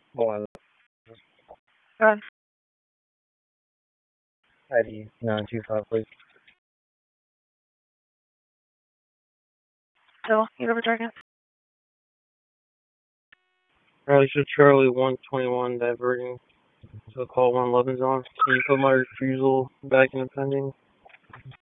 One Go ahead. ID 925, please. So, you go for target. Charlie, so Charlie 121 diverting to a call 111's on. Can you put my refusal back in the pending?